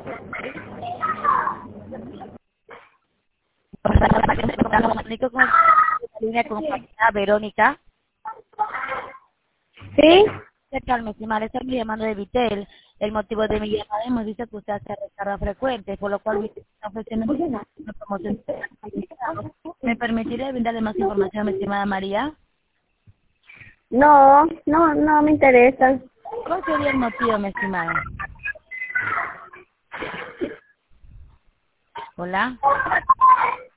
Comunico con la línea con Verónica. ¿Sí? ¿Qué tal, mi estimada? Estoy llamando de Vitel. El motivo de mi llamada hemos visto que usted hace recarga frecuente, por lo cual Vitel está ofreciendo una promoción. ¿Me permitiría brindarle más información, mi estimada María? No me interesa. ¿Cuál sería el motivo, mi estimada? Hola.